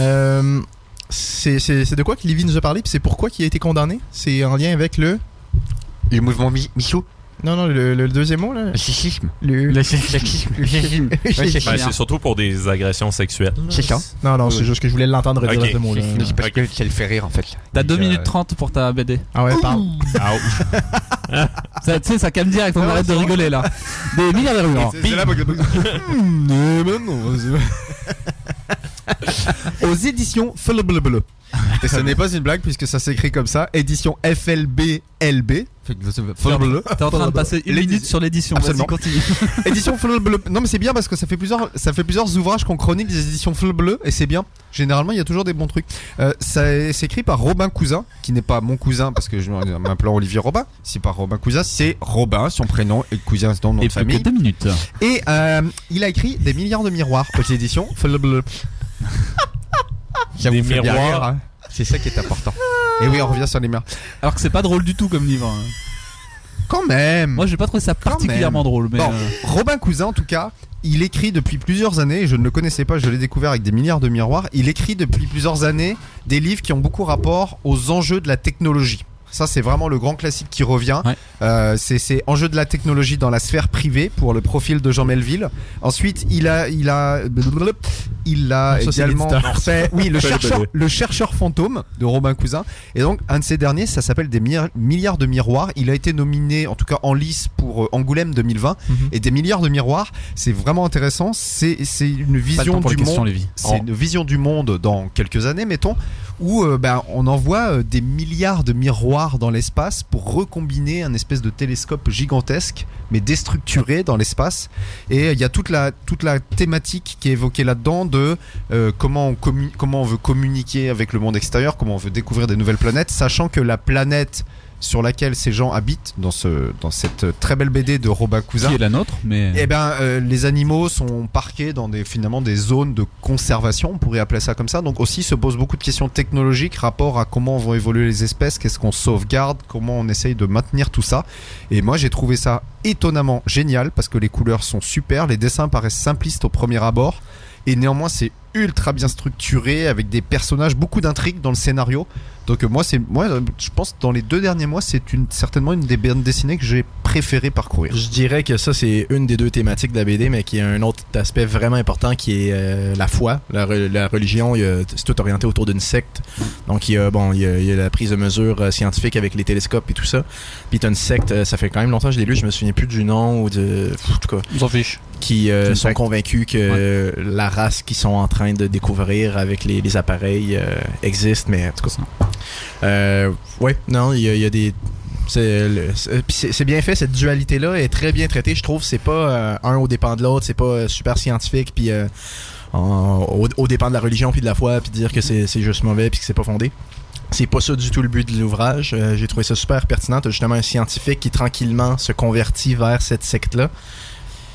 c'est de quoi que Lévi nous a parlé, puis c'est pourquoi il a été condamné? C'est en lien avec le... Le mouvement MeToo. Non, le deuxième mot, là. Le sexisme. Le sexisme. Le sexisme. Ben, c'est surtout pour des agressions sexuelles. C'est ça. Non, c'est juste que je voulais l'entendre dire Ok. ce mot-là. C'est parce que ça le fait rire en fait. T'as 2 Donc, minutes 30 pour ta BD. Ah ouais, parle. Ouch. Ça, tu sais, ça calme direct, on arrête de rigoler là. Des milliards de rues. C'est là Aux éditions FLBLB. Et ce n'est pas une blague puisque ça s'écrit comme ça. Édition FLBLB. T'es en train de passer une minute sur l'édition. Vas-y, Absolument. continue. Édition FLBLB. Non mais c'est bien parce que ça fait plusieurs ouvrages qu'on chronique des éditions FLBLB et c'est bien. Généralement il y a toujours des bons trucs. Ça c'est écrit par Robin Cousin, qui n'est pas mon cousin parce que je m'appelle Olivier Robin. C'est pas Robin Cousin, c'est Robin, son prénom, et Cousin c'est son nom Et de plus que famille. 2 minutes. Et il a écrit des milliards de miroirs aux éditions FLBLB. Ça Des vous fait bien miroirs. rire, hein. C'est ça qui est important. Et oui, on revient sur les miroirs. Alors que c'est pas drôle du tout comme livre. Quand même. Moi j'ai pas trouvé ça particulièrement drôle. Mais Bon, Robin Cousin, en tout cas, il écrit depuis plusieurs années, et je ne le connaissais pas, je l'ai découvert avec des milliards de miroirs. Il écrit depuis plusieurs années des livres qui ont beaucoup rapport aux enjeux de la technologie. Ça, c'est vraiment le grand classique qui revient. Ouais. C'est enjeux de la technologie dans la sphère privée pour le profil de Jean Melville. Ensuite, il a Ça, c'est également l'éditeur. fait, oui, le chercheur fantôme de Robin Cousin. Et donc, un de ces derniers, ça s'appelle des milliards de miroirs. Il a été nominé, en tout cas en lice pour Angoulême 2020. Et des milliards de miroirs, c'est vraiment intéressant. C'est une vision du monde. C'est une vision du monde dans quelques années, mettons, où on envoie des milliards de miroirs dans l'espace pour recombiner un espèce de télescope gigantesque mais déstructuré dans l'espace. Et il y a toute la thématique qui est évoquée là-dedans de comment on veut communiquer avec le monde extérieur, comment on veut découvrir des nouvelles planètes, sachant que la planète sur laquelle ces gens habitent dans cette très belle BD de Robin Cousin, qui est la nôtre, mais les animaux sont parqués dans des zones de conservation, on pourrait appeler ça comme ça. Donc aussi se posent beaucoup de questions technologiques rapport à comment vont évoluer les espèces, qu'est-ce qu'on sauvegarde, comment on essaye de maintenir tout ça. Et moi j'ai trouvé ça étonnamment génial parce que les couleurs sont super, les dessins paraissent simplistes au premier abord et néanmoins c'est ultra bien structuré avec des personnages, beaucoup d'intrigues dans le scénario. Donc moi je pense que dans les 2 derniers mois c'est certainement une des bandes dessinées que j'ai préféré parcourir. Je dirais que ça c'est une des 2 thématiques de la BD, mais qui a un autre aspect vraiment important qui est la foi, la religion. C'est tout orienté autour d'une secte. Donc il y a la prise de mesures scientifiques avec les télescopes et tout ça. Puis t'as une secte, ça fait quand même longtemps que je l'ai lu, je me souviens plus du nom ou de, en tout cas, on s'en fiche. Qui sont convaincus que la race qu'ils sont en train de découvrir avec les appareils existe, mais en tout cas il y a des c'est bien fait, cette dualité là est très bien traitée, je trouve. C'est pas un au dépend de l'autre, c'est pas super scientifique puis au dépend de la religion puis de la foi puis dire que c'est juste mauvais puis que c'est pas fondé. C'est pas ça du tout le but de l'ouvrage. J'ai trouvé ça super pertinent. T'as justement un scientifique qui tranquillement se convertit vers cette secte là.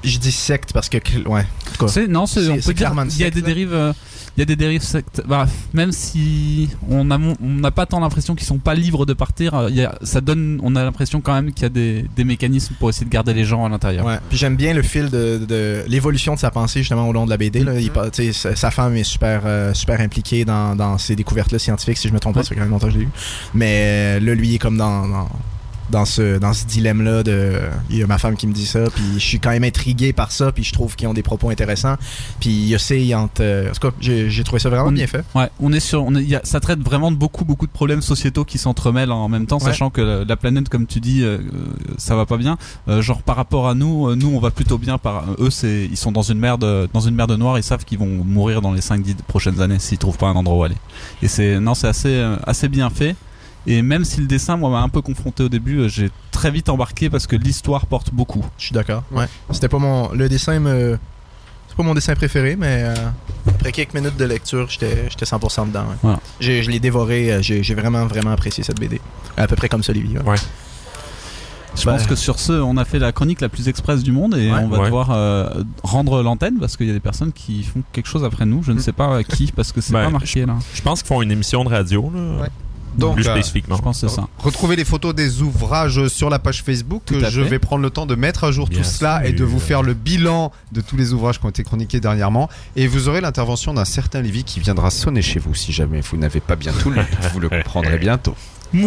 Je dis secte parce que ouais. En tout cas, On peut dire clairement une il y a secte, des là. dérives. Il y a des dérives sectes. Bah, même si on n'a pas tant l'impression qu'ils sont pas libres de partir, on a l'impression quand même qu'il y a des mécanismes pour essayer de garder les gens à l'intérieur. Ouais. Puis j'aime bien le fil de l'évolution de sa pensée justement au long de la BD. Là. Tu sais, sa femme est super impliquée dans ces découvertes-là scientifiques, si je me trompe pas, ça fait quand même longtemps que je l'ai lu. Mais là, lui, il est comme dans ce dilemme-là de il y a ma femme qui me dit ça, puis je suis quand même intrigué par ça, puis je trouve qu'ils ont des propos intéressants, puis il y a en tout cas j'ai trouvé ça vraiment bien fait. Ouais, ça traite vraiment de beaucoup de problèmes sociétaux qui s'entremêlent en même temps, sachant que la planète, comme tu dis, ça va pas bien. Genre par rapport à nous on va plutôt bien. Eux, ils sont dans une merde noire, ils savent qu'ils vont mourir dans les 5-10 prochaines années s'ils trouvent pas un endroit où aller. Et c'est assez bien fait. Et même si le dessin, moi, m'a un peu confronté au début, j'ai très vite embarqué parce que l'histoire porte beaucoup. Je suis d'accord. Ouais. C'était pas le dessin c'est pas mon dessin préféré, mais après quelques minutes de lecture, j'étais 100% dedans. Ouais. Voilà. Je l'ai dévoré. J'ai vraiment apprécié cette BD. À peu près comme ça, Lévi. Ouais. Je pense que sur ce, on a fait la chronique la plus express du monde et on va devoir rendre l'antenne parce qu'il y a des personnes qui font quelque chose après nous. Je ne sais pas qui parce que c'est pas marqué là. Je pense qu'ils font une émission de radio là. Ouais. Donc, plus spécifiquement. Je pense que c'est ça. Retrouvez les photos des ouvrages sur la page Facebook. Je vais prendre le temps de mettre à jour tout cela et de vous faire le bilan de tous les ouvrages qui ont été chroniqués dernièrement. Et vous aurez l'intervention d'un certain Lévi qui viendra sonner chez vous si jamais vous n'avez pas bien tout lu. Vous le comprendrez bientôt. Et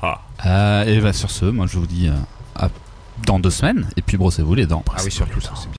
sur ce, moi je vous dis à dans 2 semaines et puis brossez-vous les dents. Ah oui, surtout ça.